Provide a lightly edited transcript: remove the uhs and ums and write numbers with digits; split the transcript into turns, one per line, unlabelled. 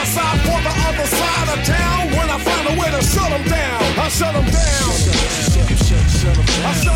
suicide for the other side of town. When I find a way to shut them down, I shut them down. I shut